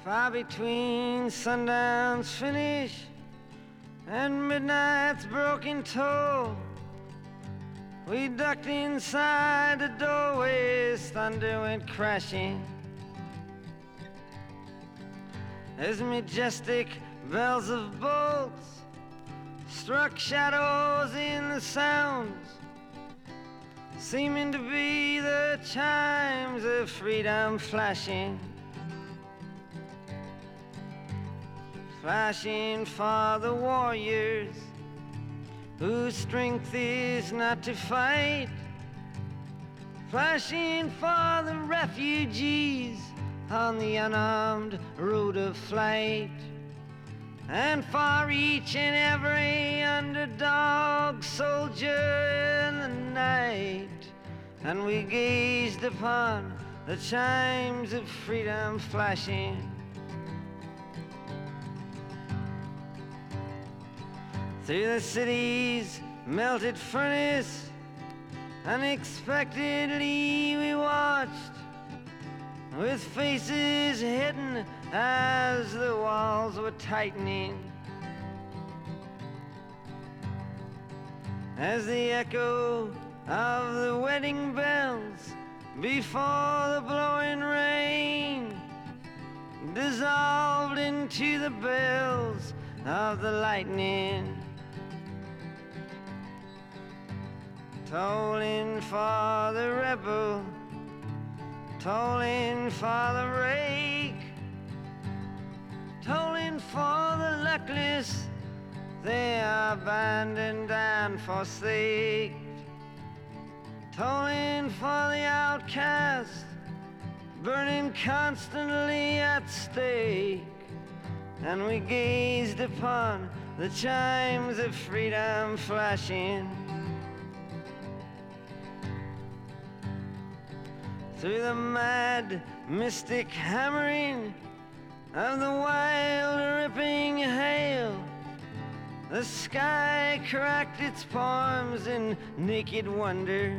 Far between sundown's finish and midnight's broken toll, we ducked inside the doorways, thunder went crashing. As majestic bells of bolts struck shadows in the sounds, seeming to be the chimes of freedom flashing. Flashing for the warriors whose strength is not to fight, flashing for the refugees on the unarmed road of flight, and for each and every underdog soldier in the night. And we gazed upon the chimes of freedom flashing. Through the city's melted furnace, unexpectedly we watched, with faces hidden as the walls were tightening. As the echo of the wedding bells before the blowing rain dissolved into the bells of the lightning, tolling for the rebel, tolling for the rake, tolling for the luckless, they are abandoned and forsaken, tolling for the outcast, burning constantly at stake. And we gazed upon the chimes of freedom flashing. Through the mad, mystic hammering of the wild, ripping hail, the sky cracked its palms in naked wonder.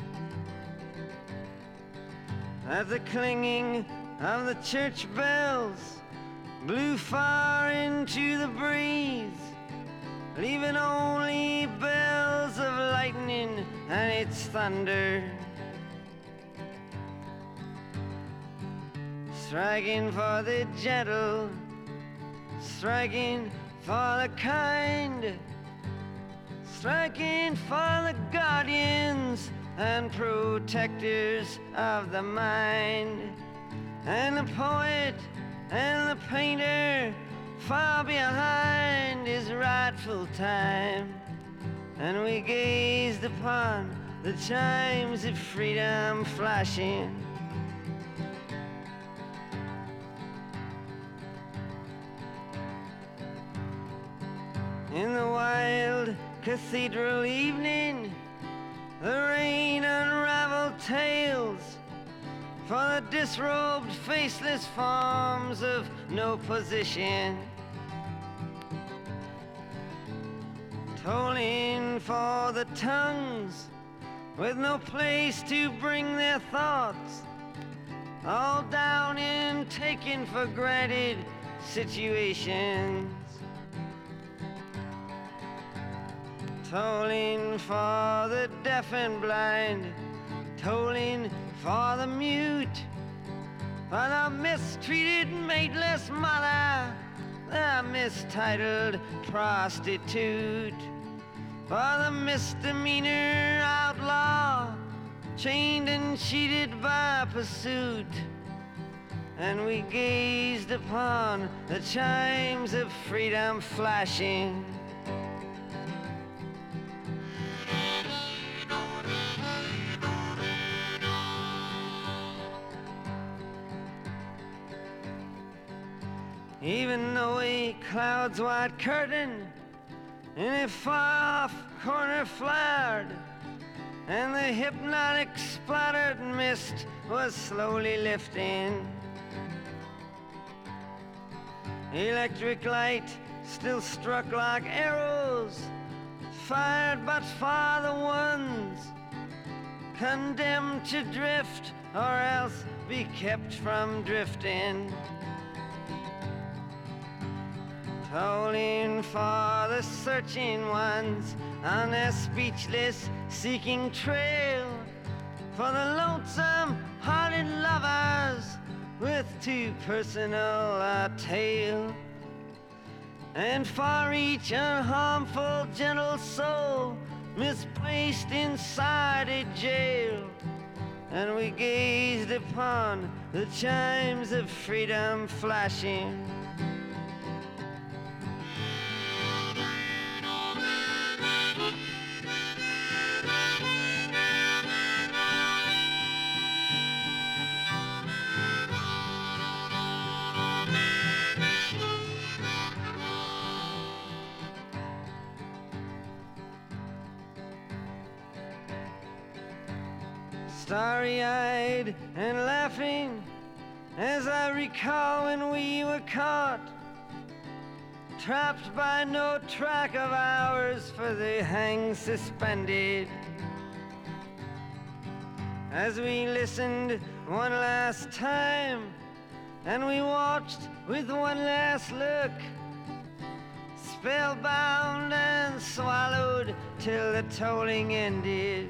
As the clanging of the church bells blew far into the breeze, leaving only bells of lightning and its thunder. Striking for the gentle, striking for the kind, striking for the guardians and protectors of the mind. And the poet and the painter far behind his rightful time. And we gazed upon the chimes of freedom flashing. In the wild cathedral evening, the rain unraveled tales for the disrobed, faceless forms of no position, tolling for the tongues with no place to bring their thoughts, all down in taken for granted situations. Tolling for the deaf and blind, tolling for the mute, for the mistreated mateless mother, the mistitled prostitute, for the misdemeanor outlaw, chained and cheated by pursuit. And we gazed upon the chimes of freedom flashing. Even though a cloud's white curtain in a far-off corner flared, and the hypnotic splattered mist was slowly lifting, electric light still struck like arrows, fired but for the ones condemned to drift or else be kept from drifting. tolling for the searching ones on their speechless seeking trail, for the lonesome-hearted lovers with too personal a tale, and for each unharmful gentle soul misplaced inside a jail. And we gazed upon the chimes of freedom flashing. Starry-eyed and laughing as I recall when we were caught, trapped by no track of ours, for they hang suspended. As we listened one last time and we watched with one last look, spellbound and swallowed till the tolling ended.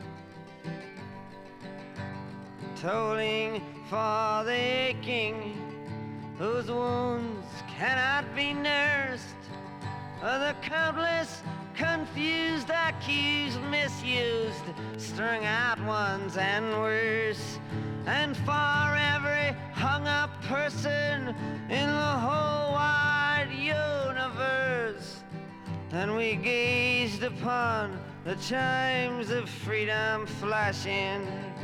Tolling for the aching whose wounds cannot be nursed, or the countless confused, accused, misused, strung out ones and worse, and for every hung-up person in the whole wide universe. And we gazed upon the chimes of freedom flashing.